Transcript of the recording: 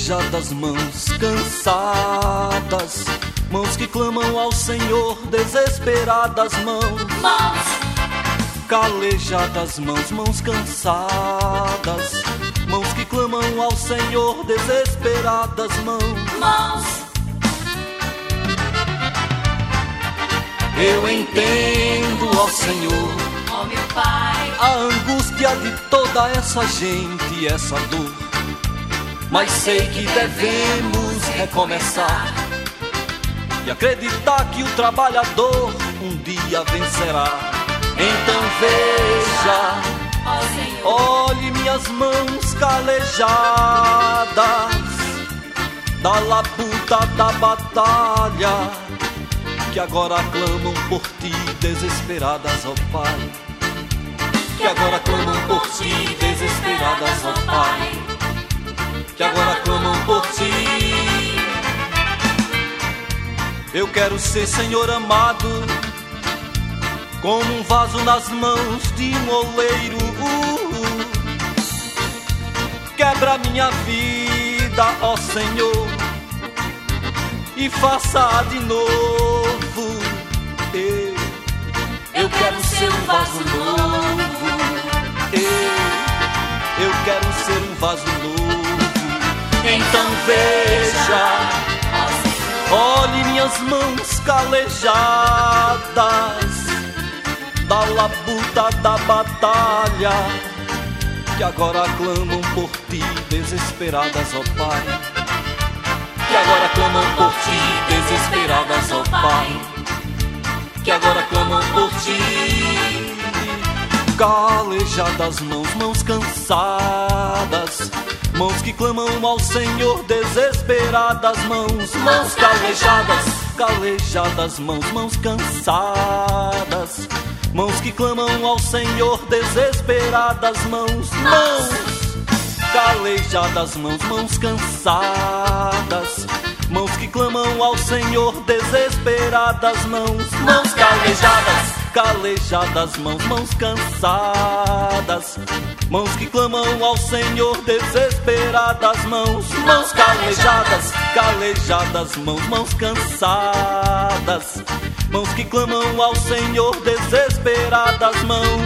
Calejadas mãos cansadas, mãos que clamam ao Senhor, desesperadas mãos. Calejadas mãos, mãos cansadas, mãos que clamam ao Senhor, desesperadas mãos. Eu entendo, ó Senhor, ó meu Pai, a angústia de toda essa gente, essa dor. Mas sei que devemos recomeçar e acreditar que o trabalhador um dia vencerá. Então veja, ó Senhor, olhe minhas mãos calejadas, da labuta da batalha, que agora clamam por ti, desesperadas, ó Pai. Que agora clamam por ti, desesperadas, ó Pai. Que agora clamam por ti. Eu quero ser, Senhor amado, como um vaso nas mãos de um oleiro. Quebra minha vida, ó Senhor, e faça de novo. Eu quero ser um vaso novo. Eu quero ser um vaso novo. Então veja, olhe minhas mãos calejadas, da labuta da batalha, que agora clamam por ti, desesperadas, ó Pai. Que agora clamam por ti, desesperadas, ó Pai. Que agora clamam por ti. Calejadas mãos, mãos cansadas, mãos que clamam ao Senhor, desesperadas mãos. Mãos calejadas, calejadas mãos, mãos cansadas, mãos que clamam ao Senhor, desesperadas mãos. Mãos calejadas mãos, mãos cansadas, mãos que clamam ao Senhor, desesperadas mãos. Mãos calejadas, calejadas mãos, mãos cansadas, mãos que clamam ao Senhor, desesperadas mãos. Mãos calejadas, calejadas mãos, mãos cansadas, mãos que clamam ao Senhor, desesperadas mãos.